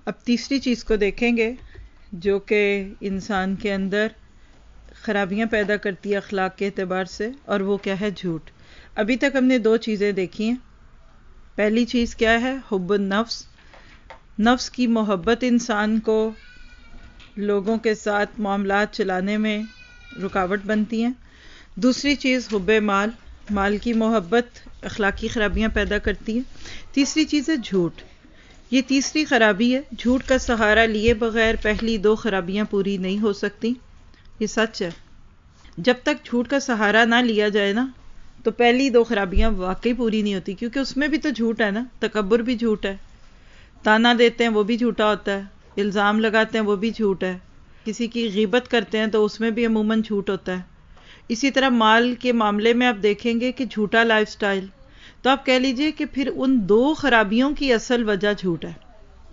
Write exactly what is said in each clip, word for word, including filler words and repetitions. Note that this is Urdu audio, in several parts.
اب تیسری چیز کو دیکھیں گے جو کہ انسان کے اندر خرابیاں پیدا کرتی ہے اخلاق کے اعتبار سے، اور وہ کیا ہے؟ جھوٹ۔ ابھی تک ہم نے دو چیزیں دیکھی ہیں۔ پہلی چیز کیا ہے؟ حب النفس، نفس کی محبت انسان کو لوگوں کے ساتھ معاملات چلانے میں رکاوٹ بنتی ہیں۔ دوسری چیز حب مال، مال کی محبت اخلاقی خرابیاں پیدا کرتی ہے۔ تیسری چیز ہے جھوٹ، یہ تیسری خرابی ہے۔ جھوٹ کا سہارا لیے بغیر پہلی دو خرابیاں پوری نہیں ہو سکتی، یہ سچ ہے۔ جب تک جھوٹ کا سہارا نہ لیا جائے نا تو پہلی دو خرابیاں واقعی پوری نہیں ہوتی، کیونکہ اس میں بھی تو جھوٹ ہے نا۔ تکبر بھی جھوٹ ہے، تانا دیتے ہیں وہ بھی جھوٹا ہوتا ہے، الزام لگاتے ہیں وہ بھی جھوٹ ہے، کسی کی غیبت کرتے ہیں تو اس میں بھی عموماً جھوٹ ہوتا ہے۔ اسی طرح مال کے معاملے میں آپ دیکھیں گے کہ جھوٹا لائف سٹائل، تو آپ کہہ لیجئے کہ پھر ان دو خرابیوں کی اصل وجہ جھوٹ ہے۔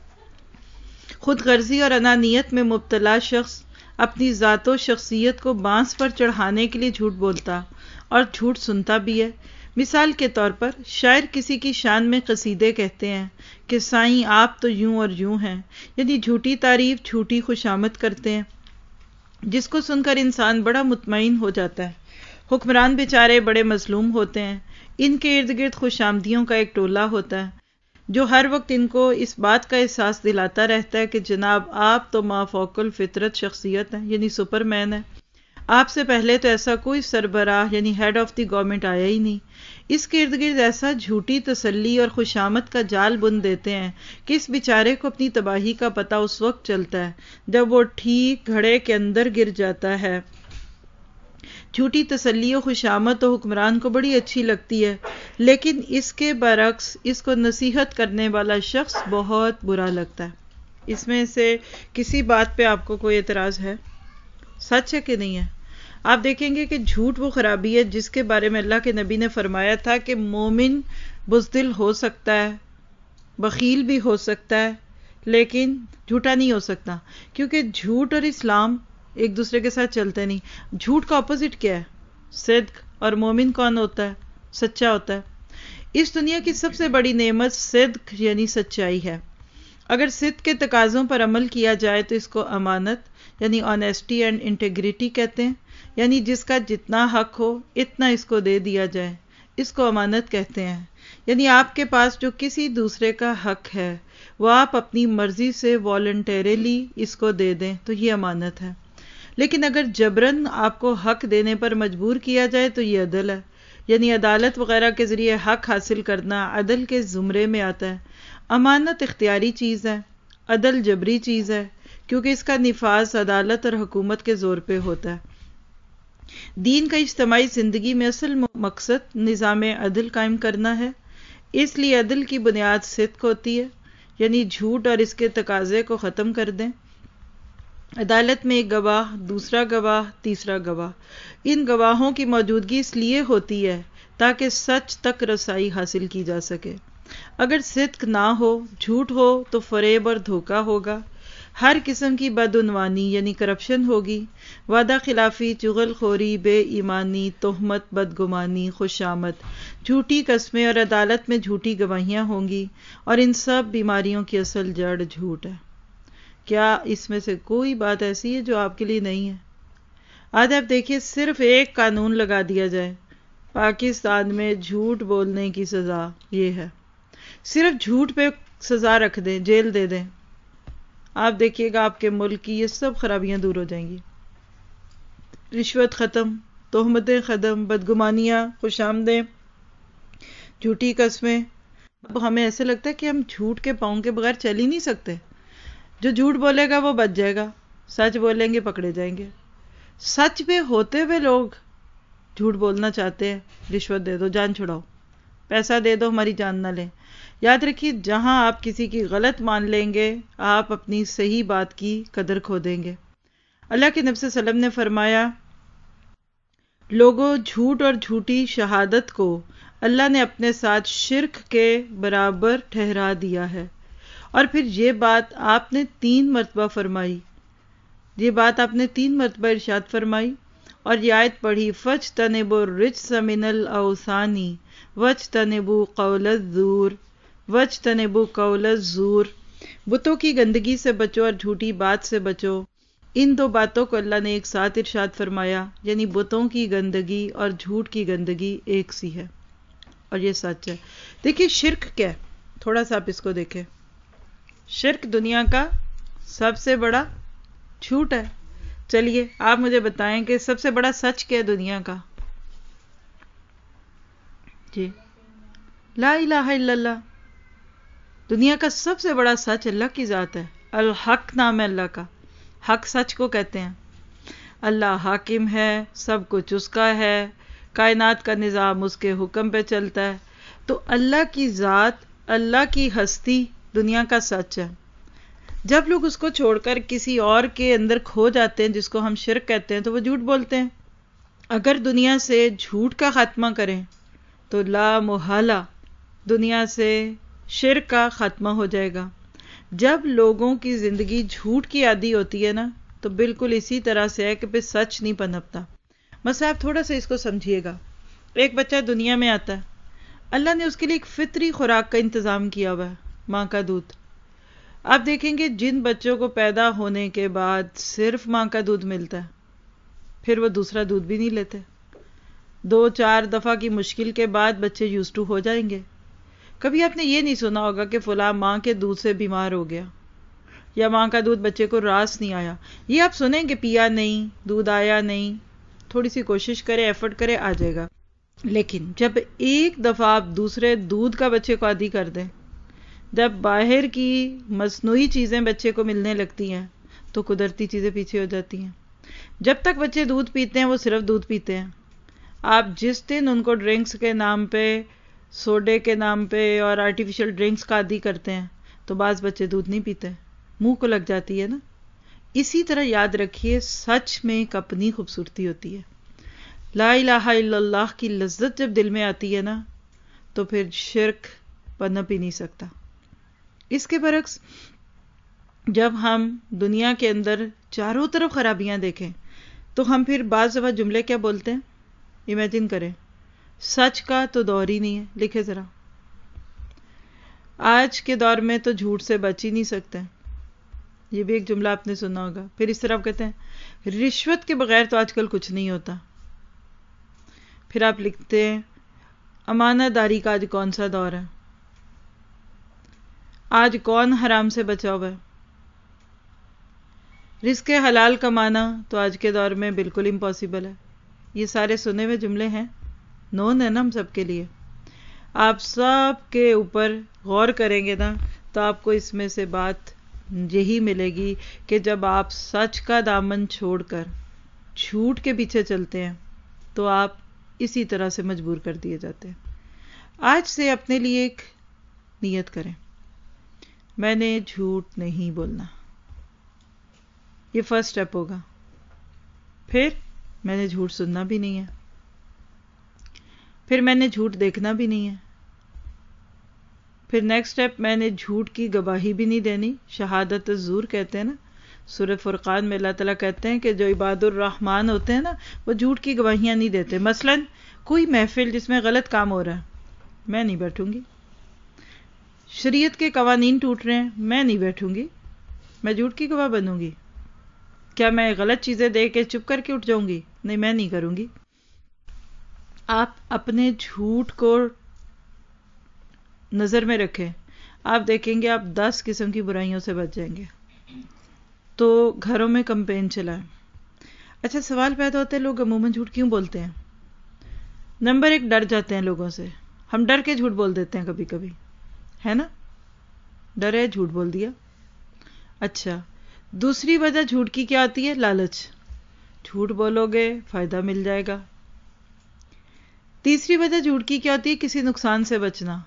خود غرضی اور انانیت میں مبتلا شخص اپنی ذات و شخصیت کو بانس پر چڑھانے کے لیے جھوٹ بولتا اور جھوٹ سنتا بھی ہے۔ مثال کے طور پر شاعر کسی کی شان میں قصیدے کہتے ہیں کہ سائیں آپ تو یوں اور یوں ہیں، یعنی جھوٹی تعریف، جھوٹی خوشامد کرتے ہیں، جس کو سن کر انسان بڑا مطمئن ہو جاتا ہے۔ حکمران بیچارے بڑے مظلوم ہوتے ہیں، ان کے ارد گرد خوش آمدیوں کا ایک ٹولہ ہوتا ہے جو ہر وقت ان کو اس بات کا احساس دلاتا رہتا ہے کہ جناب آپ تو ما فوق الفطرت شخصیت ہیں، یعنی سپر مین ہے، آپ سے پہلے تو ایسا کوئی سربراہ یعنی ہیڈ آف دی گورنمنٹ آیا ہی نہیں۔ اس کے ارد گرد ایسا جھوٹی تسلی اور خوشامد کا جال بن دیتے ہیں کہ اس بیچارے کو اپنی تباہی کا پتہ اس وقت چلتا ہے جب وہ ٹھیک گھڑے کے اندر گر جاتا ہے۔ جھوٹی تسلی و خوشامد تو حکمران کو بڑی اچھی لگتی ہے، لیکن اس کے برعکس اس کو نصیحت کرنے والا شخص بہت برا لگتا ہے۔ اس میں سے کسی بات پہ آپ کو کوئی اعتراض ہے؟ سچ ہے کہ نہیں ہے؟ آپ دیکھیں گے کہ جھوٹ وہ خرابی ہے جس کے بارے میں اللہ کے نبی نے فرمایا تھا کہ مومن بزدل ہو سکتا ہے، بخیل بھی ہو سکتا ہے، لیکن جھوٹا نہیں ہو سکتا، کیونکہ جھوٹ اور اسلام ایک دوسرے کے ساتھ چلتے نہیں۔ جھوٹ کا اپوزٹ کیا ہے؟ صدق۔ اور مومن کون ہوتا ہے؟ سچا ہوتا ہے۔ اس دنیا کی سب سے بڑی نعمت صدق یعنی سچائی ہے۔ اگر صدق کے تقاضوں پر عمل کیا جائے تو اس کو امانت یعنی آنیسٹی اینڈ انٹیگریٹی کہتے ہیں، یعنی جس کا جتنا حق ہو اتنا اس کو دے دیا جائے، اس کو امانت کہتے ہیں۔ یعنی آپ کے پاس جو کسی دوسرے کا حق ہے وہ آپ اپنی مرضی سے والنٹیرلی اس کو دے دیں تو یہ امانت ہے۔ لیکن اگر جبراً آپ کو حق دینے پر مجبور کیا جائے تو یہ عدل ہے، یعنی عدالت وغیرہ کے ذریعے حق حاصل کرنا عدل کے زمرے میں آتا ہے۔ امانت اختیاری چیز ہے، عدل جبری چیز ہے، کیونکہ اس کا نفاذ عدالت اور حکومت کے زور پہ ہوتا ہے۔ دین کا اجتماعی زندگی میں اصل مقصد نظام عدل قائم کرنا ہے، اس لیے عدل کی بنیاد صدق ہوتی ہے، یعنی جھوٹ اور اس کے تقاضے کو ختم کر دیں۔ عدالت میں ایک گواہ، دوسرا گواہ، تیسرا گواہ، ان گواہوں کی موجودگی اس لیے ہوتی ہے تاکہ سچ تک رسائی حاصل کی جا سکے۔ اگر صدق نہ ہو، جھوٹ ہو تو فریب اور دھوکہ ہوگا، ہر قسم کی بدعنوانی یعنی کرپشن ہوگی، وعدہ خلافی، چغل خوری، بے ایمانی، تہمت، بدگمانی، خوشامد، جھوٹی قسمیں اور عدالت میں جھوٹی گواہیاں ہوں گی، اور ان سب بیماریوں کی اصل جڑ جھوٹ ہے۔ کیا اس میں سے کوئی بات ایسی ہے جو آپ کے لیے نہیں ہے؟ آج آپ دیکھیے صرف ایک قانون لگا دیا جائے پاکستان میں جھوٹ بولنے کی سزا یہ ہے، صرف جھوٹ پہ سزا رکھ دیں، جیل دے دیں، آپ دیکھیے گا آپ کے ملک کی یہ سب خرابیاں دور ہو جائیں گی۔ رشوت ختم، تہمتیں ختم، بدگمانیاں، خوش آمدیں، جھوٹی قسمیں۔ اب ہمیں ایسے لگتا ہے کہ ہم جھوٹ کے پاؤں کے بغیر چل ہی نہیں سکتے۔ جو جھوٹ بولے گا وہ بچ جائے گا، سچ بولیں گے پکڑے جائیں گے۔ سچ پہ ہوتے ہوئے لوگ جھوٹ بولنا چاہتے ہیں، رشوت دے دو جان چھڑاؤ، پیسہ دے دو ہماری جان نہ لیں۔ یاد رکھیے جہاں آپ کسی کی غلط مان لیں گے آپ اپنی صحیح بات کی قدر کھو دیں گے۔ اللہ کے نبی صلی اللہ علیہ وسلم نے فرمایا، لوگوں جھوٹ اور جھوٹی شہادت کو اللہ نے اپنے ساتھ شرک کے برابر ٹھہرا دیا ہے، اور پھر یہ بات آپ نے تین مرتبہ فرمائی، یہ بات آپ نے تین مرتبہ ارشاد فرمائی اور یہ آیت پڑھی، فَاجْتَنِبُوا الرِّجْسَ مِنَ الْأَوْثَانِ وَاجْتَنِبُوا قَوْلَ الزُّورِ وَاجْتَنِبُوا قَوْلَ الزُّورِ۔ بتوں کی گندگی سے بچو اور جھوٹی بات سے بچو. ان دو باتوں کو اللہ نے ایک ساتھ ارشاد فرمایا، یعنی بتوں کی گندگی اور جھوٹ کی گندگی ایک سی ہے، اور یہ سچ ہے. دیکھیے شرک کیا ہے، تھوڑا سا آپ اس کو دیکھیں. شرک دنیا کا سب سے بڑا جھوٹ ہے. چلیے آپ مجھے بتائیں کہ سب سے بڑا سچ کیا ہے دنیا کا؟ جی لا الہ الا اللہ. دنیا کا سب سے بڑا سچ اللہ کی ذات ہے. الحق نام ہے اللہ کا. حق سچ کو کہتے ہیں. اللہ حاکم ہے، سب کچھ اس کا ہے، کائنات کا نظام اس کے حکم پہ چلتا ہے. تو اللہ کی ذات، اللہ کی ہستی دنیا کا سچ ہے. جب لوگ اس کو چھوڑ کر کسی اور کے اندر کھو جاتے ہیں جس کو ہم شرک کہتے ہیں تو وہ جھوٹ بولتے ہیں. اگر دنیا سے جھوٹ کا خاتمہ کریں تو لا محالہ دنیا سے شرک کا خاتمہ ہو جائے گا. جب لوگوں کی زندگی جھوٹ کی عادی ہوتی ہے نا تو بالکل اسی طرح سے ہے کہ پھر سچ نہیں پنپتا. مثلا آپ تھوڑا سا اس کو سمجھیے گا. ایک بچہ دنیا میں آتا ہے، اللہ نے اس کے لیے ایک فطری خوراک کا انتظام کیا ہوا ہے، ماں کا دودھ. آپ دیکھیں گے جن بچوں کو پیدا ہونے کے بعد صرف ماں کا دودھ ملتا ہے پھر وہ دوسرا دودھ بھی نہیں لیتے. دو چار دفعہ کی مشکل کے بعد بچے یوز ٹو ہو جائیں گے. کبھی آپ نے یہ نہیں سنا ہوگا کہ فلاں ماں کے دودھ سے بیمار ہو گیا یا ماں کا دودھ بچے کو راس نہیں آیا. یہ آپ سنیں کہ پیا نہیں، دودھ آیا نہیں، تھوڑی سی کوشش کرے، ایفرٹ کرے، آ جائے گا. لیکن جب ایک دفعہ آپ دوسرے دودھ کا بچے کو عادی کر دیں، جب باہر کی مصنوعی چیزیں بچے کو ملنے لگتی ہیں تو قدرتی چیزیں پیچھے ہو جاتی ہیں. جب تک بچے دودھ پیتے ہیں وہ صرف دودھ پیتے ہیں. آپ جس دن ان کو ڈرنکس کے نام پہ، سوڈے کے نام پہ اور آرٹیفیشل ڈرنکس کا عادی کرتے ہیں تو بعض بچے دودھ نہیں پیتے، منہ کو لگ جاتی ہے نا. اسی طرح یاد رکھیے سچ میں ایک اپنی خوبصورتی ہوتی ہے. لا الہ الا اللہ کی لذت جب دل میں آتی ہے نا تو پھر شرک پنپ ہی نہیں سکتا. اس کے برعکس جب ہم دنیا کے اندر چاروں طرف خرابیاں دیکھیں تو ہم پھر بعض دفعہ جملے کیا بولتے ہیں؟ امیجن کریں، سچ کا تو دور ہی نہیں ہے. لکھے ذرا، آج کے دور میں تو جھوٹ سے بچ ہی نہیں سکتے. یہ بھی ایک جملہ آپ نے سنا ہوگا. پھر اس طرح آپ کہتے ہیں رشوت کے بغیر تو آج کل کچھ نہیں ہوتا. پھر آپ لکھتے ہیں امانت داری کا آج کون سا دور ہے، آج کون حرام سے بچا ہوا ہے. رزق حلال کمانا تو آج کے دور میں بالکل امپاسبل ہے. یہ سارے سنے ہوئے جملے ہیں، نون ہے نا ہم سب کے لیے. آپ سب کے اوپر غور کریں گے نا تو آپ کو اس میں سے بات یہی ملے گی کہ جب آپ سچ کا دامن چھوڑ کر جھوٹ کے پیچھے چلتے ہیں تو آپ اسی طرح سے مجبور کر دیے جاتے ہیں. آج سے اپنے لیے ایک نیت کریں، میں نے جھوٹ نہیں بولنا. یہ فرسٹ سٹیپ ہوگا. پھر میں نے جھوٹ سننا بھی نہیں ہے، پھر میں نے جھوٹ دیکھنا بھی نہیں ہے، پھر نیکسٹ سٹیپ میں نے جھوٹ کی گواہی بھی نہیں دینی. شہادت الزور کہتے ہیں نا، سورہ فرقان میں اللہ تعالیٰ کہتے ہیں کہ جو عباد الرحمن ہوتے ہیں نا وہ جھوٹ کی گواہیاں نہیں دیتے. مثلا کوئی محفل جس میں غلط کام ہو رہا ہے میں نہیں بیٹھوں گی. شریعت کے قوانین ٹوٹ رہے ہیں میں نہیں بیٹھوں گی، میں جھوٹ کی گواہ بنوں گی. کیا میں غلط چیزیں دے کے چپ کر کے اٹھ جاؤں گی؟ نہیں، میں نہیں کروں گی. آپ اپنے جھوٹ کو نظر میں رکھیں، آپ دیکھیں گے آپ دس قسم کی برائیوں سے بچ جائیں گے. تو گھروں میں کمپین چلائیں. اچھا سوال پیدا ہوتا ہے لوگ عموماً جھوٹ کیوں بولتے ہیں؟ نمبر ایک، ڈر جاتے ہیں لوگوں سے. ہم ڈر کے جھوٹ بول دیتے ہیں کبھی کبھی، ہے نا؟ ڈر ہے جھوٹ بول دیا. اچھا دوسری وجہ جھوٹ کی کیا آتی ہے؟ لالچ. جھوٹ بولو گے فائدہ مل جائے گا. تیسری وجہ جھوٹ کی کیا ہوتی ہے؟ کسی نقصان سے بچنا.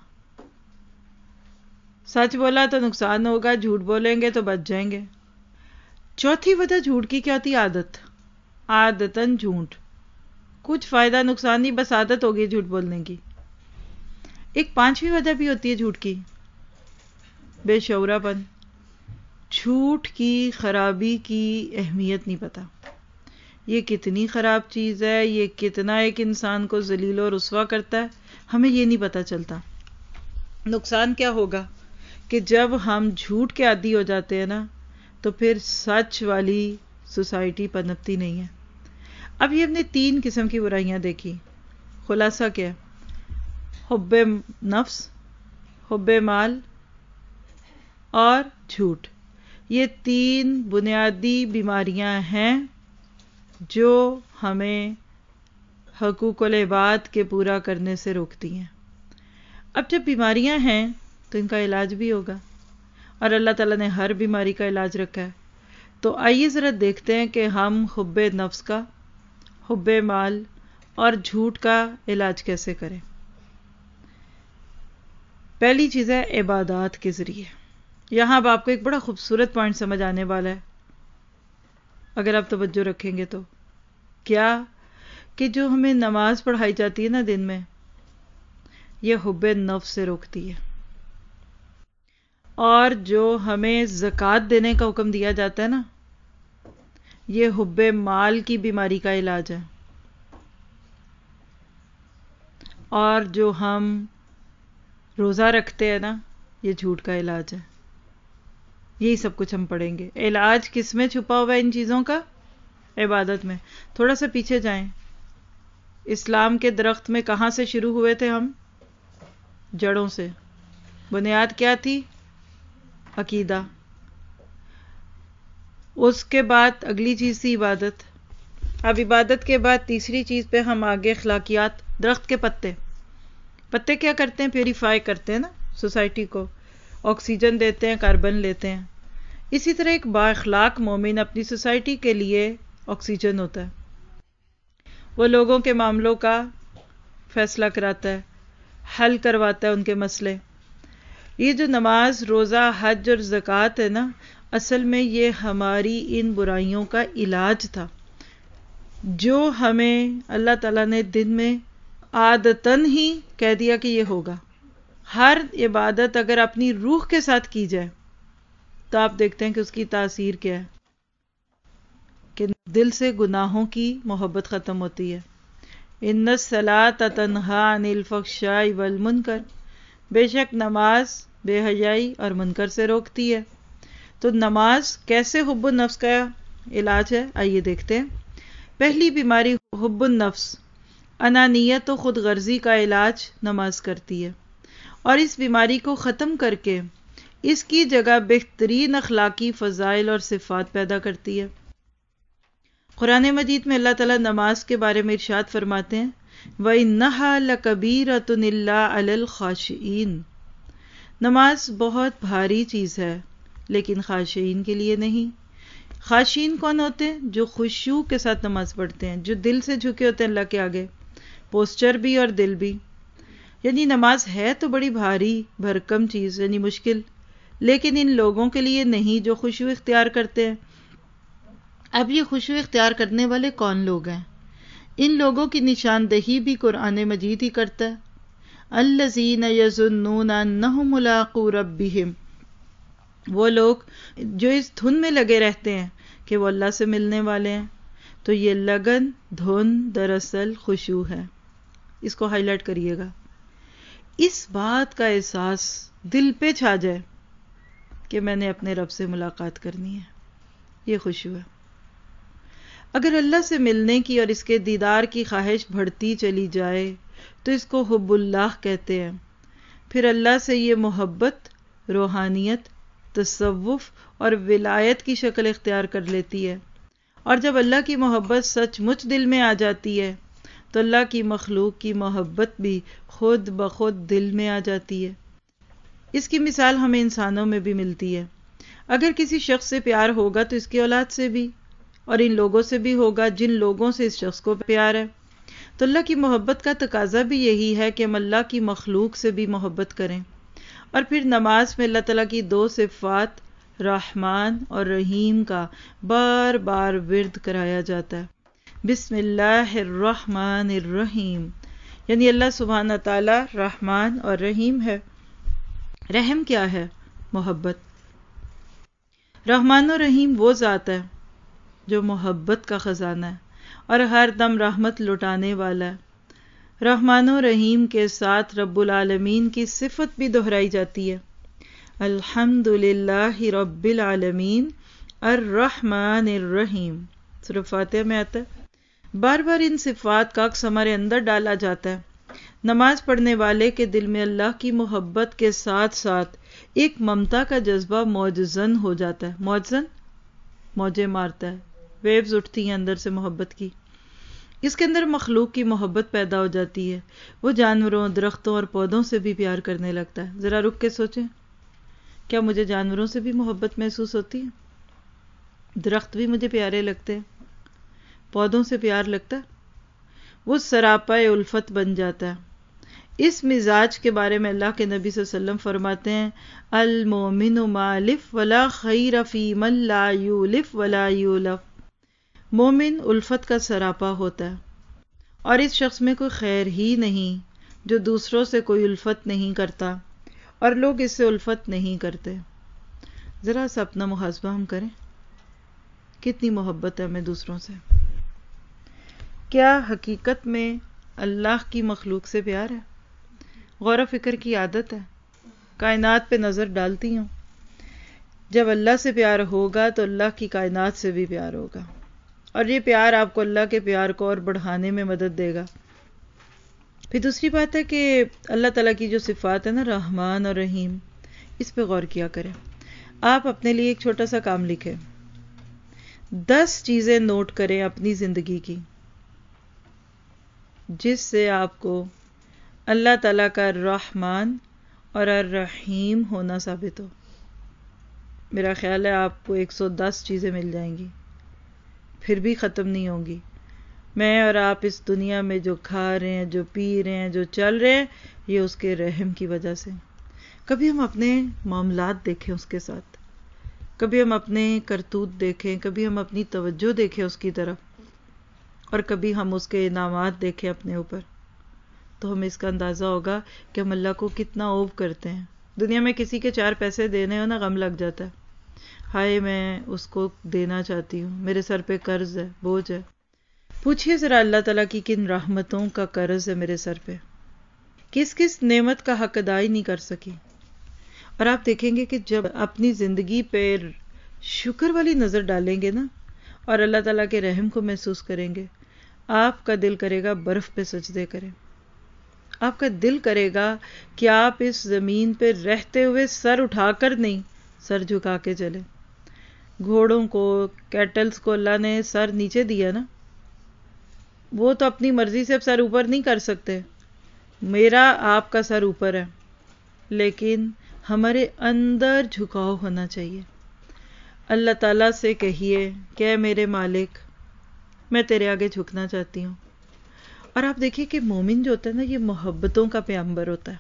سچ بولا تو نقصان ہوگا، جھوٹ بولیں گے تو بچ جائیں گے. چوتھی وجہ جھوٹ کی کیا ہوتی ہے؟ عادت. عادتاً جھوٹ، کچھ فائدہ نقصان نہیں، بس عادت ہوگی جھوٹ بولنے کی. ایک پانچویں وجہ بھی ہوتی ہے جھوٹ کی، بے شعورہ پن. جھوٹ کی خرابی کی اہمیت نہیں پتا، یہ کتنی خراب چیز ہے، یہ کتنا ایک انسان کو ذلیل و رسوا کرتا ہے، ہمیں یہ نہیں پتا چلتا. نقصان کیا ہوگا، کہ جب ہم جھوٹ کے عادی ہو جاتے ہیں نا تو پھر سچ والی سوسائٹی پنپتی نہیں ہے. اب یہ ہم نے تین قسم کی برائیاں دیکھی. خلاصہ کیا؟ حب نفس، حب مال اور جھوٹ. یہ تین بنیادی بیماریاں ہیں جو ہمیں حقوق العباد کے پورا کرنے سے روکتی ہیں. اب جب بیماریاں ہیں تو ان کا علاج بھی ہوگا، اور اللہ تعالیٰ نے ہر بیماری کا علاج رکھا ہے. تو آئیے ذرا دیکھتے ہیں کہ ہم حب نفس کا، حب مال اور جھوٹ کا علاج کیسے کریں. پہلی چیز ہے عبادات کے ذریعے. یہاں اب آپ کو ایک بڑا خوبصورت پوائنٹ سمجھ آنے والا ہے اگر آپ توجہ رکھیں گے تو. کیا کہ جو ہمیں نماز پڑھائی جاتی ہے نا دن میں، یہ حب نفس سے روکتی ہے. اور جو ہمیں زکوٰۃ دینے کا حکم دیا جاتا ہے نا، یہ حب مال کی بیماری کا علاج ہے. اور جو ہم روزہ رکھتے ہیں نا، یہ جھوٹ کا علاج ہے. یہی سب کچھ ہم پڑھیں گے. علاج کس میں چھپا ہوا ہے ان چیزوں کا؟ عبادت میں. تھوڑا سا پیچھے جائیں. اسلام کے درخت میں کہاں سے شروع ہوئے تھے ہم؟ جڑوں سے. بنیاد کیا تھی؟ عقیدہ. اس کے بعد اگلی چیز تھی عبادت. اب عبادت کے بعد تیسری چیز پہ ہم آگے اخلاقیات. درخت کے پتے پتے کیا کرتے ہیں؟ پیوریفائی کرتے ہیں نا سوسائٹی کو، آکسیجن دیتے ہیں، کاربن لیتے ہیں. اسی طرح ایک با اخلاق مومن اپنی سوسائٹی کے لیے آکسیجن ہوتا ہے. وہ لوگوں کے معاملوں کا فیصلہ کراتا ہے، حل کرواتا ہے ان کے مسئلے. یہ جو نماز، روزہ، حج اور زکوٰۃ ہے نا، اصل میں یہ ہماری ان برائیوں کا علاج تھا جو ہمیں اللہ تعالیٰ نے دن میں عادتاً ہی کہہ دیا کہ یہ ہوگا. ہر عبادت اگر اپنی روح کے ساتھ کی جائے تو آپ دیکھتے ہیں کہ اس کی تاثیر کیا ہے، کہ دل سے گناہوں کی محبت ختم ہوتی ہے. ان الصلاۃ تنہی عن الفحشاء والمنکر، بے شک نماز بے حیائی اور منکر سے روکتی ہے. تو نماز کیسے حب النفس کا علاج ہے؟ آئیے دیکھتے ہیں. پہلی بیماری حب النفس، انانیت و خود غرضی کا علاج نماز کرتی ہے، اور اس بیماری کو ختم کر کے اس کی جگہ بہترین اخلاقی فضائل اور صفات پیدا کرتی ہے. قرآن مجید میں اللہ تعالیٰ نماز کے بارے میں ارشاد فرماتے ہیں وَإِنَّهَا لَكَبِيرَةٌ إِلَّا عَلَى الْخَاشِعِينَ. نماز بہت بھاری چیز ہے لیکن خاشعین کے لیے نہیں. خاشعین کون ہوتے ہیں؟ جو خشوع کے ساتھ نماز پڑھتے ہیں، جو دل سے جھکے ہوتے ہیں اللہ کے آگے، پوسچر بھی اور دل بھی. یعنی نماز ہے تو بڑی بھاری بھرکم چیز، یعنی مشکل، لیکن ان لوگوں کے لیے نہیں جو خشوع اختیار کرتے ہیں. اب یہ خشوع اختیار کرنے والے کون لوگ ہیں؟ ان لوگوں کی نشاندہی بھی قرآن مجید ہی کرتا ہے. الذین یظنون انہم ملاقو ربہم، وہ لوگ جو اس دھن میں لگے رہتے ہیں کہ وہ اللہ سے ملنے والے ہیں. تو یہ لگن دھن دراصل خشوع ہے. اس کو ہائی لائٹ کریے گا. اس بات کا احساس دل پہ چھا جائے کہ میں نے اپنے رب سے ملاقات کرنی ہے، یہ خشوع ہے. اگر اللہ سے ملنے کی اور اس کے دیدار کی خواہش بڑھتی چلی جائے تو اس کو حب اللہ کہتے ہیں. پھر اللہ سے یہ محبت روحانیت، تصوف اور ولایت کی شکل اختیار کر لیتی ہے. اور جب اللہ کی محبت سچ مچ دل میں آ جاتی ہے تو اللہ کی مخلوق کی محبت بھی خود بخود دل میں آ جاتی ہے. اس کی مثال ہمیں انسانوں میں بھی ملتی ہے. اگر کسی شخص سے پیار ہوگا تو اس کی اولاد سے بھی، اور ان لوگوں سے بھی ہوگا جن لوگوں سے اس شخص کو پیار ہے. تو اللہ کی محبت کا تقاضا بھی یہی ہے کہ ہم اللہ کی مخلوق سے بھی محبت کریں. اور پھر نماز میں اللہ تعالیٰ کی دو صفات رحمان اور رحیم کا بار بار ورد کرایا جاتا ہے. بسم اللہ الرحمن الرحیم، یعنی اللہ سبحانہ تعالیٰ رحمان اور رحیم ہے. رحم کیا ہے؟ محبت. رحمان و رحیم وہ ذات ہے جو محبت کا خزانہ ہے اور ہر دم رحمت لٹانے والا ہے. رحمان و رحیم کے ساتھ رب العالمین کی صفت بھی دہرائی جاتی ہے. الحمد للہ رب العالمین الرحمن الرحیم. سورہ فاتحہ میں آتا ہے. بار بار ان صفات کا عکس ہمارے اندر ڈالا جاتا ہے. نماز پڑھنے والے کے دل میں اللہ کی محبت کے ساتھ ساتھ ایک ممتا کا جذبہ موجزن ہو جاتا ہے. موجزن موجیں مارتا ہے، ویوز اٹھتی ہیں اندر سے محبت کی. اس کے اندر مخلوق کی محبت پیدا ہو جاتی ہے. وہ جانوروں، درختوں اور پودوں سے بھی پیار کرنے لگتا ہے. ذرا رک کے سوچیں، کیا مجھے جانوروں سے بھی محبت محسوس ہوتی ہے؟ درخت بھی مجھے پیارے لگتے ہیں، پودوں سے پیار لگتا ہے. وہ سراپا الفت بن جاتا ہے. اس مزاج کے بارے میں اللہ کے نبی صلی اللہ علیہ وسلم فرماتے ہیں المومن مالف ولا خیر فی من لا یولف ولا یولف. مومن الفت کا سراپا ہوتا ہے اور اس شخص میں کوئی خیر ہی نہیں جو دوسروں سے کوئی الفت نہیں کرتا اور لوگ اس سے الفت نہیں کرتے. ذرا سا اپنا محاسبہ ہم کریں، کتنی محبت ہے ہمیں دوسروں سے. کیا حقیقت میں اللہ کی مخلوق سے پیار ہے؟ غور و فکر کی عادت ہے، کائنات پہ نظر ڈالتی ہوں. جب اللہ سے پیار ہوگا تو اللہ کی کائنات سے بھی پیار ہوگا، اور یہ پیار آپ کو اللہ کے پیار کو اور بڑھانے میں مدد دے گا. پھر دوسری بات ہے کہ اللہ تعالیٰ کی جو صفات ہے نا، رحمان اور رحیم، اس پہ غور کیا کریں. آپ اپنے لیے ایک چھوٹا سا کام لکھیں، دس چیزیں نوٹ کریں اپنی زندگی کی جس سے آپ کو اللہ تعالیٰ کا الرحمن اور الرحیم ہونا ثابت ہو. میرا خیال ہے آپ کو ایک سو دس چیزیں مل جائیں گی، پھر بھی ختم نہیں ہوں گی. میں اور آپ اس دنیا میں جو کھا رہے ہیں، جو پی رہے ہیں، جو چل رہے ہیں، یہ اس کے رحم کی وجہ سے. کبھی ہم اپنے معاملات دیکھیں اس کے ساتھ، کبھی ہم اپنے کرتوت دیکھیں، کبھی ہم اپنی توجہ دیکھیں اس کی طرف، اور کبھی ہم اس کے انعامات دیکھیں اپنے اوپر، تو ہمیں اس کا اندازہ ہوگا کہ ہم اللہ کو کتنا اوب کرتے ہیں. دنیا میں کسی کے چار پیسے دینے ہو نا، غم لگ جاتا ہے. ہائے میں اس کو دینا چاہتی ہوں، میرے سر پہ قرض ہے، بوجھ ہے. پوچھئے ذرا اللہ تعالیٰ کی کن رحمتوں کا قرض ہے میرے سر پہ، کس کس نعمت کا حق ادا ہی نہیں کر سکی. اور آپ دیکھیں گے کہ جب اپنی زندگی پہ شکر والی نظر ڈالیں گے نا اور اللہ تعالیٰ کے رحم کو محسوس کریں گے، آپ کا دل کرے گا برف پہ سجدے کریں. آپ کا دل کرے گا کہ آپ اس زمین پہ رہتے ہوئے سر اٹھا کر نہیں، سر جھکا کے چلیں. گھوڑوں کو، کیٹلز کو اللہ نے سر نیچے دیا نا، وہ تو اپنی مرضی سے اب سر اوپر نہیں کر سکتے. میرا آپ کا سر اوپر ہے، لیکن ہمارے اندر جھکاؤ ہونا چاہیے. اللہ تعالیٰ سے کہیے کہ اے میرے مالک، میں تیرے آگے جھکنا چاہتی ہوں. اور آپ دیکھیے کہ مومن جو ہوتا ہے نا، یہ محبتوں کا پیغمبر ہوتا ہے.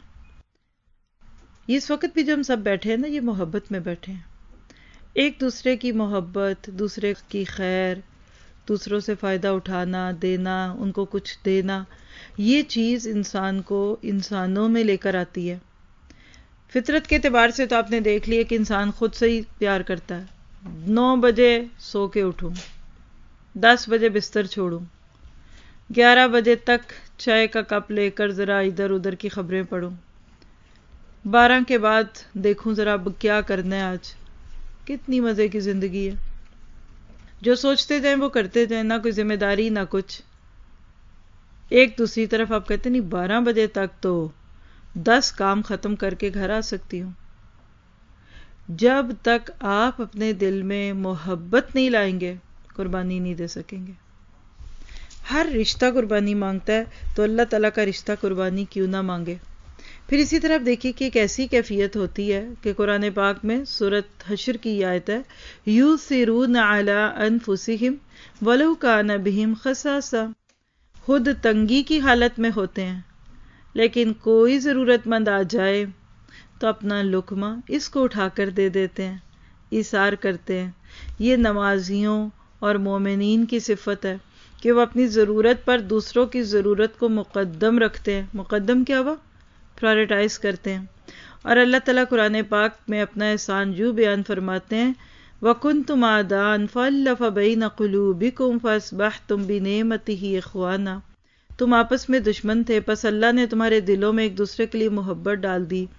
اس وقت بھی جو ہم سب بیٹھے ہیں نا، یہ محبت میں بیٹھے ہیں. ایک دوسرے کی محبت، دوسرے کی خیر، دوسروں سے فائدہ اٹھانا، دینا، ان کو کچھ دینا، یہ چیز انسان کو انسانوں میں لے کر آتی ہے. فطرت کے اعتبار سے تو آپ نے دیکھ لیا کہ انسان خود سے ہی پیار کرتا ہے. نو بجے سو کے اٹھوں، دس بجے بستر چھوڑوں، گیارہ بجے تک چائے کا کپ لے کر ذرا ادھر ادھر کی خبریں پڑھوں، بارہ کے بعد دیکھوں ذرا اب کیا کرنا ہے آج. کتنی مزے کی زندگی ہے. جو سوچتے جائیں وہ کرتے جائیں، نہ کوئی ذمہ داری نہ کچھ. ایک دوسری طرف آپ کہتے نہیں بارہ بجے تک تو دس کام ختم کر کے گھر آ سکتی ہوں. جب تک آپ اپنے دل میں محبت نہیں لائیں گے، قربانی نہیں دے سکیں گے. ہر رشتہ قربانی مانگتا ہے، تو اللہ تعالیٰ کا رشتہ قربانی کیوں نہ مانگے. پھر اسی طرح دیکھیے کہ ایک ایسی کیفیت ہوتی ہے کہ قرآن پاک میں سورۃ حشر کی آیت ہے، یؤثرون علی انفسہم ولو کان بہم خصاصہ. خود تنگی کی حالت میں ہوتے ہیں، لیکن کوئی ضرورت مند آ جائے تو اپنا لقمہ اس کو اٹھا کر دے دیتے ہیں، ایثار کرتے ہیں. یہ نمازیوں اور مومنین کی صفت ہے کہ وہ اپنی ضرورت پر دوسروں کی ضرورت کو مقدم رکھتے ہیں. مقدم کیا ہوا؟ پرائرٹائز کرتے ہیں. اور اللہ تعالیٰ قرآن پاک میں اپنا احسان یوں بیان فرماتے ہیں، وَكُنْتُمْ أَعْدَاءً فَأَلَّفَ بَيْنَ قُلُوبِكُمْ فَأَصْبَحْتُمْ بِنِعْمَتِهِ إِخْوَانًا. تم آپس میں دشمن تھے، پس اللہ نے تمہارے دلوں میں ایک دوسرے کے لیے محبت ڈال دی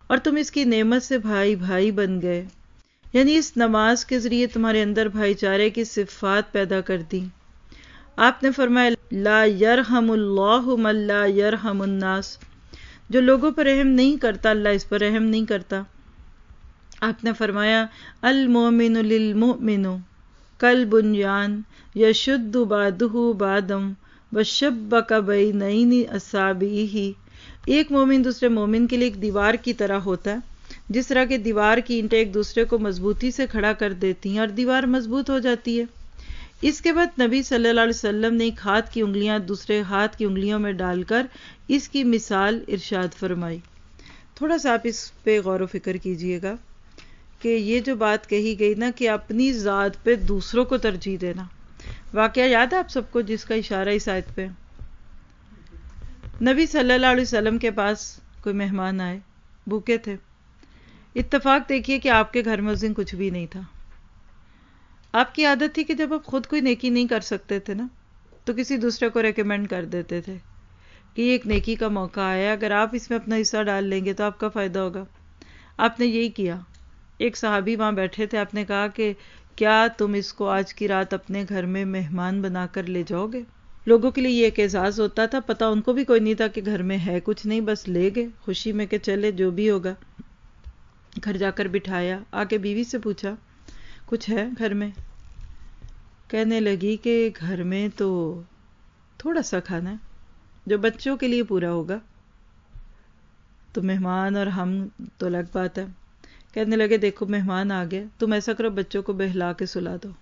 اور تم اس کی نعمت سے بھائی بھائی بن گئے، یعنی اس نماز کے ذریعے تمہارے اندر بھائی چارے کی صفات پیدا کر دی۔ آپ نے فرمایا لا یرحم اللہ من لا یرحم الناس، جو لوگوں پر رحم نہیں کرتا اللہ اس پر رحم نہیں کرتا۔ آپ نے فرمایا المؤمن للمؤمن کالبنیان یشد بعضہ بعضا وشبک بین اصابعہ، ایک مومن دوسرے مومن کے لیے ایک دیوار کی طرح ہوتا ہے، جس طرح کہ دیوار کی اینٹیں ایک دوسرے کو مضبوطی سے کھڑا کر دیتی ہیں اور دیوار مضبوط ہو جاتی ہے۔ اس کے بعد نبی صلی اللہ علیہ وسلم نے ایک ہاتھ کی انگلیاں دوسرے ہاتھ کی انگلیوں میں ڈال کر اس کی مثال ارشاد فرمائی۔ تھوڑا سا آپ اس پہ غور و فکر کیجئے گا کہ یہ جو بات کہی گئی نا کہ اپنی ذات پہ دوسروں کو ترجیح دینا، واقعہ یاد ہے آپ سب کو جس کا اشارہ اس آیت پہ؟ نبی صلی اللہ علیہ وسلم کے پاس کوئی مہمان آئے، بھوکے تھے۔ اتفاق دیکھیے کہ آپ کے گھر میں اس دن کچھ بھی نہیں تھا۔ آپ کی عادت تھی کہ جب آپ خود کوئی نیکی نہیں کر سکتے تھے نا تو کسی دوسرے کو ریکمینڈ کر دیتے تھے کہ یہ ایک نیکی کا موقع آیا، اگر آپ اس میں اپنا حصہ ڈال لیں گے تو آپ کا فائدہ ہوگا۔ آپ نے یہی کیا۔ ایک صحابی وہاں بیٹھے تھے، آپ نے کہا کہ کیا تم اس کو آج کی رات اپنے گھر میں مہمان بنا کر لے جاؤ گے؟ لوگوں کے لیے یہ ایک اعزاز ہوتا تھا، پتہ ان کو بھی کوئی نہیں تھا کہ گھر میں ہے کچھ نہیں، بس لے گئے خوشی میں کہ چلے جو بھی ہوگا۔ گھر جا کر بٹھایا، آ کے بیوی سے پوچھا کچھ ہے گھر میں؟ کہنے لگی کہ گھر میں تو تھوڑا سا کھانا ہے جو بچوں کے لیے پورا ہوگا، تو مہمان اور ہم تو الگ بات ہے۔ کہنے لگے دیکھو مہمان آ گئے، تم ایسا کرو بچوں کو بہلا کے سلا دو۔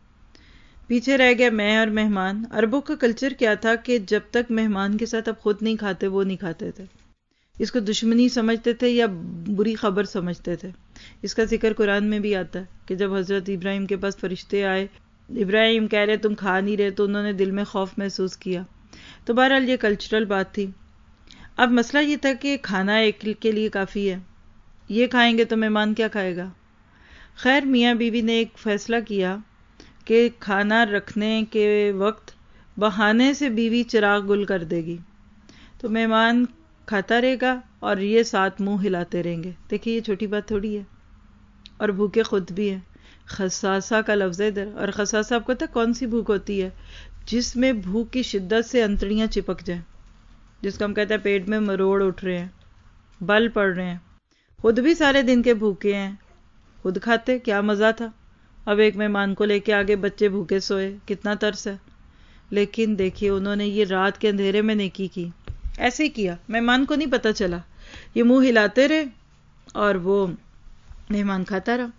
پیچھے رہ گیا میں اور مہمان۔ عربوں کا کلچر کیا تھا کہ جب تک مہمان کے ساتھ اب خود نہیں کھاتے وہ نہیں کھاتے تھے، اس کو دشمنی سمجھتے تھے یا بری خبر سمجھتے تھے۔ اس کا ذکر قرآن میں بھی آتا ہے کہ جب حضرت ابراہیم کے پاس فرشتے آئے، ابراہیم کہہ رہے تم کھا نہیں رہے، تو انہوں نے دل میں خوف محسوس کیا۔ تو بہرحال یہ کلچرل بات تھی۔ اب مسئلہ یہ تھا کہ کھانا ایک کے لیے کافی ہے، یہ کھائیں گے تو مہمان کیا کھائے گا؟ خیر میاں بیوی نے ایک فیصلہ کیا کہ کھانا رکھنے کے وقت بہانے سے بیوی چراغ گل کر دے گی، تو مہمان کھاتا رہے گا اور یہ ساتھ منہ ہلاتے رہیں گے۔ دیکھیے یہ چھوٹی بات تھوڑی ہے، اور بھوکے خود بھی ہیں۔ خصاصہ کا لفظ ہے ادھر، اور خصاصہ آپ کو پتہ کون سی بھوک ہوتی ہے؟ جس میں بھوک کی شدت سے انتڑیاں چپک جائیں، جس کو ہم کہتے ہیں پیٹ میں مروڑ اٹھ رہے ہیں، بل پڑ رہے ہیں، خود بھی سارے دن کے بھوکے ہیں، خود کھاتے کیا مزہ تھا، اب ایک مہمان کو لے کے آگے بچے بھوکے سوئے، کتنا ترس ہے۔ لیکن دیکھیے انہوں نے یہ رات کے اندھیرے میں نیکی کی، ایسے ہی کیا، مہمان کو نہیں پتا چلا، یہ منہ ہلاتے رہے اور وہ مہمان کھاتا رہا۔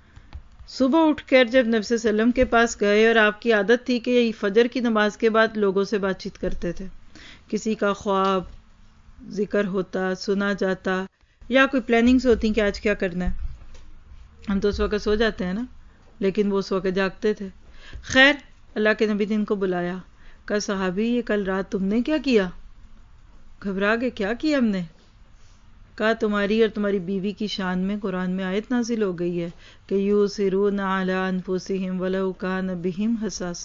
صبح اٹھ کر جب نبی صلی اللہ علیہ وسلم کے پاس گئے، اور آپ کی عادت تھی کہ فجر کی نماز کے بعد لوگوں سے بات چیت کرتے تھے، کسی کا خواب ذکر ہوتا سنا جاتا یا کوئی پلاننگز ہوتی کہ آج کیا کرنا ہے۔ ہم تو اس وقت سو جاتے ہیں نا، لیکن وہ اس وقت جاگتے تھے۔ خیر اللہ کے نبی نے ان کو بلایا، کہا صحابی یہ کل رات تم نے کیا کیا؟ گھبرا گئے، کیا کیا ہم نے؟ کہا تمہاری اور تمہاری بیوی کی شان میں قرآن میں آیت نازل ہو گئی ہے کہ یُؤْثِرُونَ عَلَىٰ أَنفُسِهِمْ وَلَوْ كَانَ بِهِمْ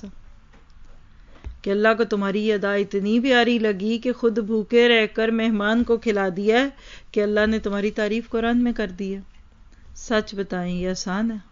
خَصَاصَةٌ، کہ اللہ کو تمہاری یہ ادا اتنی پیاری لگی کہ خود بھوکے رہ کر مہمان کو کھلا دیا ہے کہ اللہ نے تمہاری تعریف قرآن میں کر دی ہے۔ سچ بتائیں یہ آسان ہے؟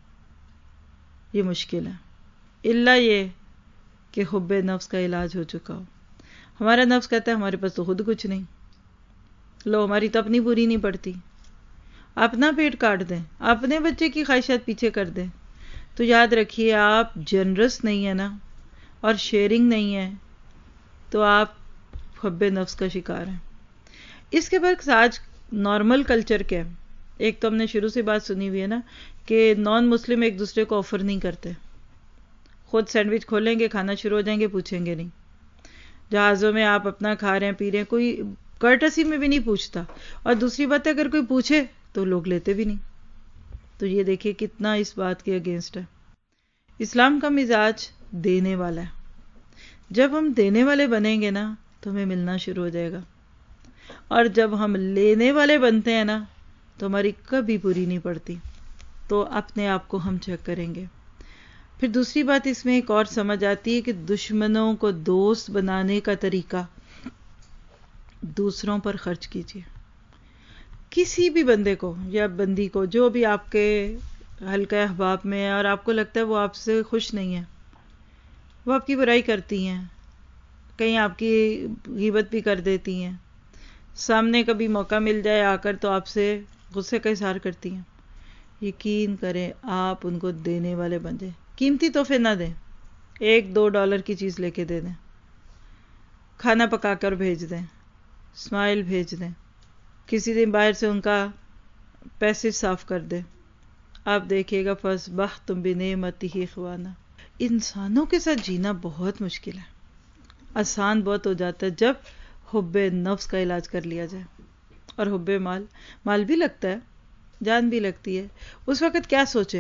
یہ مشکل ہے، الا یہ کہ حب نفس کا علاج ہو چکا ہو۔ ہمارا نفس کہتا ہے ہمارے پاس تو خود کچھ نہیں، لو ہماری تو اپنی پوری نہیں پڑتی، اپنا پیٹ کاٹ دیں، اپنے بچے کی خواہشات پیچھے کر دیں۔ تو یاد رکھیے آپ جنرس نہیں ہے نا، اور شیئرنگ نہیں ہے، تو آپ حب نفس کا شکار ہیں۔ اس کے برعکس آج نارمل کلچر کیا ہے؟ ایک تو ہم نے شروع سے بات سنی ہوئی ہے نا کہ نان مسلم ایک دوسرے کو آفر نہیں کرتے، خود سینڈوچ کھولیں گے کھانا شروع ہو جائیں گے، پوچھیں گے نہیں۔ جہازوں میں آپ اپنا کھا رہے ہیں پی رہے ہیں، کوئی کرٹسی میں بھی نہیں پوچھتا، اور دوسری بات ہے اگر کوئی پوچھے تو لوگ لیتے بھی نہیں۔ تو یہ دیکھیے کتنا اس بات کے اگینسٹ ہے۔ اسلام کا مزاج دینے والا ہے، جب ہم دینے والے بنیں گے نا تو ہمیں ملنا شروع ہو جائے گا، اور جب ہم لینے والے بنتے ہیں نا تو ہماری کبھی پوری نہیں پڑتی۔ تو اپنے آپ کو ہم چیک کریں گے۔ پھر دوسری بات اس میں ایک اور سمجھ آتی ہے کہ دشمنوں کو دوست بنانے کا طریقہ دوسروں پر خرچ کیجیے۔ کسی بھی بندے کو یا بندی کو جو بھی آپ کے حلقہ احباب میں ہے اور آپ کو لگتا ہے وہ آپ سے خوش نہیں ہے، وہ آپ کی برائی کرتی ہیں، کہیں آپ کی غیبت بھی کر دیتی ہیں، سامنے کبھی موقع مل جائے آ کر تو آپ سے غصے کا اظہار کرتی ہیں، یقین کریں آپ ان کو دینے والے بن جائیں، قیمتی تحفے نہ دیں، ایک دو ڈالر کی چیز لے کے دے دیں، کھانا پکا کر بھیج دیں، اسمائل بھیج دیں، کسی دن باہر سے ان کا پیسج صاف کر دیں، آپ دیکھیے گا فَأَصْبَحْتُمْ بِنِعْمَتِهِ اِخْوَانًا۔ انسانوں کے ساتھ جینا بہت مشکل ہے، آسان بہت ہو جاتا ہے جب حب نفس کا علاج کر لیا جائے، اور حب مال، مال بھی لگتا ہے، جان بھی لگتی ہے۔ اس وقت کیا سوچیں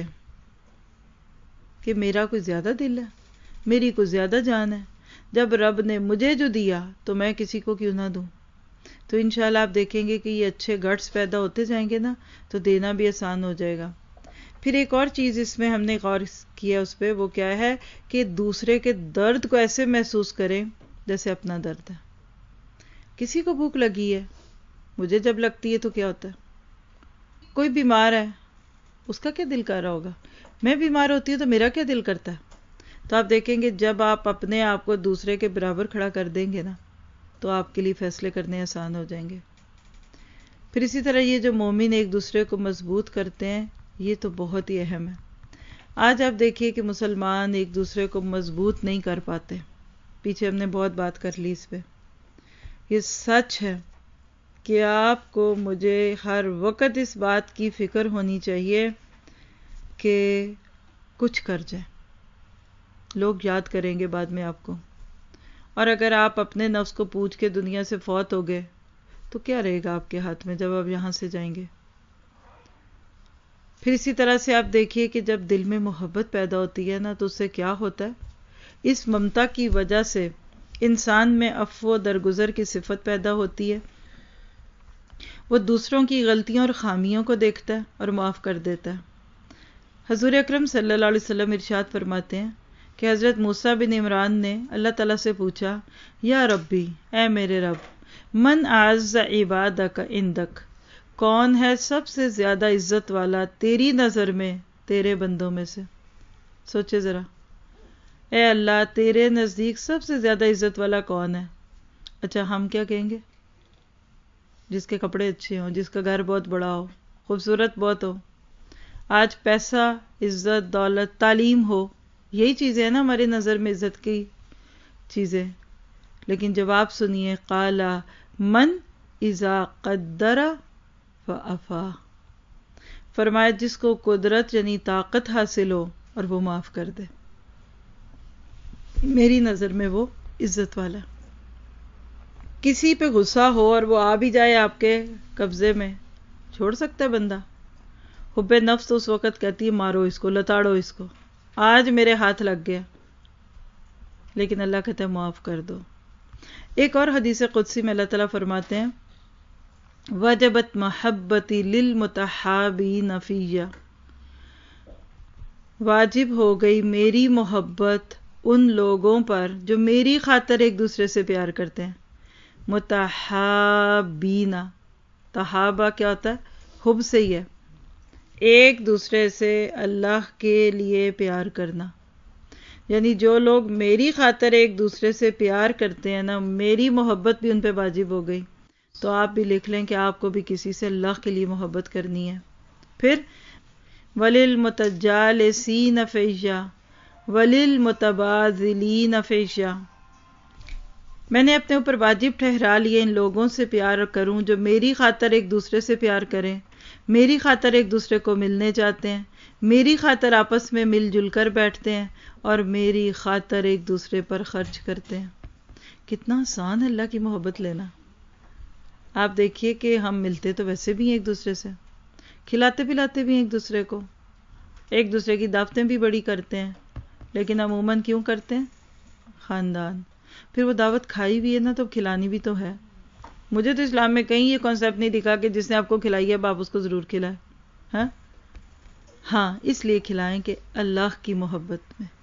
کہ میرا کوئی زیادہ دل ہے، میری کوئی زیادہ جان ہے، جب رب نے مجھے جو دیا تو میں کسی کو کیوں نہ دوں؟ تو انشاءاللہ آپ دیکھیں گے کہ یہ اچھے گٹس پیدا ہوتے جائیں گے نا تو دینا بھی آسان ہو جائے گا۔ پھر ایک اور چیز اس میں ہم نے غور کیا اس پہ، وہ کیا ہے کہ دوسرے کے درد کو ایسے محسوس کریں جیسے اپنا درد ہے۔ کسی کو بھوک لگی ہے، مجھے جب لگتی ہے تو کیا ہوتا ہے؟ کوئی بیمار ہے، اس کا کیا دل کر رہا ہوگا؟ میں بیمار ہوتی ہوں تو میرا کیا دل کرتا ہے؟ تو آپ دیکھیں گے جب آپ اپنے آپ کو دوسرے کے برابر کھڑا کر دیں گے نا تو آپ کے لیے فیصلے کرنے آسان ہو جائیں گے۔ پھر اسی طرح یہ جو مومن ایک دوسرے کو مضبوط کرتے ہیں، یہ تو بہت ہی اہم ہے۔ آج آپ دیکھیے کہ مسلمان ایک دوسرے کو مضبوط نہیں کر پاتے، پیچھے ہم نے بہت بات کر لی اس پہ۔ یہ سچ ہے کہ آپ کو مجھے ہر وقت اس بات کی فکر ہونی چاہیے کہ کچھ کر جائے، لوگ یاد کریں گے بعد میں آپ کو، اور اگر آپ اپنے نفس کو پوچھ کے دنیا سے فوت ہو گئے تو کیا رہے گا آپ کے ہاتھ میں جب آپ یہاں سے جائیں گے؟ پھر اسی طرح سے آپ دیکھیے کہ جب دل میں محبت پیدا ہوتی ہے نا تو اس سے کیا ہوتا ہے؟ اس ممتا کی وجہ سے انسان میں عفو و درگزر کی صفت پیدا ہوتی ہے، وہ دوسروں کی غلطیوں اور خامیوں کو دیکھتا ہے اور معاف کر دیتا ہے۔ حضور اکرم صلی اللہ علیہ وسلم ارشاد فرماتے ہیں کہ حضرت موسیٰ بن عمران نے اللہ تعالیٰ سے پوچھا، یا ربی، اے میرے رب، من اعز عبادک عندک، کون ہے سب سے زیادہ عزت والا تیری نظر میں تیرے بندوں میں سے؟ سوچے ذرا، اے اللہ تیرے نزدیک سب سے زیادہ عزت والا کون ہے؟ اچھا ہم کیا کہیں گے؟ جس کے کپڑے اچھے ہوں، جس کا گھر بہت بڑا ہو، خوبصورت بہت ہو۔ آج پیسہ، عزت، دولت، تعلیم ہو، یہی چیزیں ہیں نا ہماری نظر میں عزت کی چیزیں۔ لیکن جب آپ سنیے قال من اذا قدر فعفا، فرمایا جس کو قدرت یعنی طاقت حاصل ہو اور وہ معاف کر دے، میری نظر میں وہ عزت والا ہے۔ کسی پہ غصہ ہو اور وہ آ بھی جائے آپ کے قبضے میں، چھوڑ سکتا ہے بندہ؟ حب نفس تو اس وقت کہتی ہے مارو اس کو، لتاڑو اس کو، آج میرے ہاتھ لگ گیا، لیکن اللہ کہتا ہے معاف کر دو۔ ایک اور حدیث قدسی میں اللہ تعالیٰ فرماتے ہیں وجبت محبتی للمتحابین فیہ، واجب ہو گئی میری محبت ان لوگوں پر جو میری خاطر ایک دوسرے سے پیار کرتے ہیں۔ متحابین، تحابہ کیا ہوتا ہے؟ حب سے ہی ہے، ایک دوسرے سے اللہ کے لیے پیار کرنا، یعنی جو لوگ میری خاطر ایک دوسرے سے پیار کرتے ہیں نا، میری محبت بھی ان پہ واجب ہو گئی۔ تو آپ بھی لکھ لیں کہ آپ کو بھی کسی سے اللہ کے لیے محبت کرنی ہے۔ پھر وَلِلْمُتَجَالِسِينَ فِيهَا وَلِلْمُتَبَادِلِينَ فِيهَا، میں نے اپنے اوپر واجب ٹھہرا لیے ان لوگوں سے پیار کروں جو میری خاطر ایک دوسرے سے پیار کریں، میری خاطر ایک دوسرے کو ملنے جاتے ہیں، میری خاطر آپس میں مل جل کر بیٹھتے ہیں، اور میری خاطر ایک دوسرے پر خرچ کرتے ہیں۔ کتنا آسان ہے اللہ کی محبت لینا۔ آپ دیکھیے کہ ہم ملتے تو ویسے بھی ہیں ایک دوسرے سے، کھلاتے پلاتے بھی ہیں ایک دوسرے کو، ایک دوسرے کی دعوتیں بھی بڑی کرتے ہیں، لیکن عموماً کیوں کرتے ہیں؟ خاندان۔ پھر وہ دعوت کھائی بھی ہے نا تو کھلانی بھی تو ہے۔ مجھے تو اسلام میں کہیں یہ کانسیپٹ نہیں دکھا کہ جس نے آپ کو کھلائی ہے آپ اس کو ضرور کھلائیں، ہاں ہاں اس لیے کھلائیں کہ اللہ کی محبت میں۔